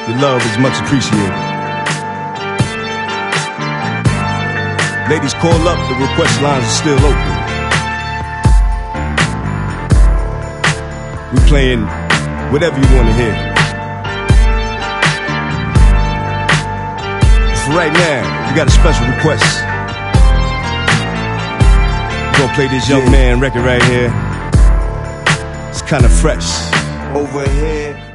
Your love is much appreciated. Ladies, call up. The request lines are still open. We playing whatever you want to hear. For right now, we got a special request. We're gonna play this Young Man record right here. It's kinda fresh. Over here